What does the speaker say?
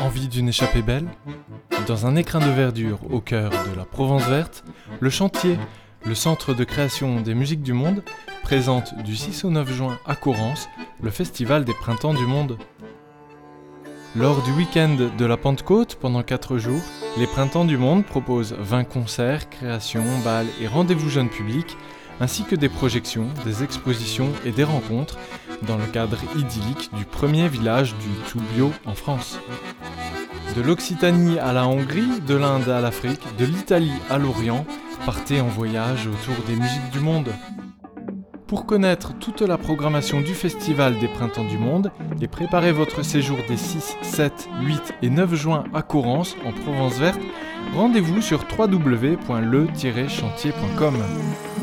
Envie d'une échappée belle ? Dans un écrin de verdure au cœur de la Provence verte, le Chantier, le centre de création des musiques du monde, présente du 6 au 9 juin à Courance le Festival des Printemps du Monde. Lors du week-end de la Pentecôte, pendant 4 jours, les Printemps du Monde proposent 20 concerts, créations, bals et rendez-vous jeunes publics, ainsi que des projections, des expositions et des rencontres dans le cadre idyllique du premier village du tout bio en France. De l'Occitanie à la Hongrie, de l'Inde à l'Afrique, de l'Italie à l'Orient, partez en voyage autour des musiques du monde. Pour connaître toute la programmation du Festival des Printemps du Monde et préparer votre séjour des 6, 7, 8 et 9 juin à Courance, en Provence verte, rendez-vous sur www.le-chantier.com.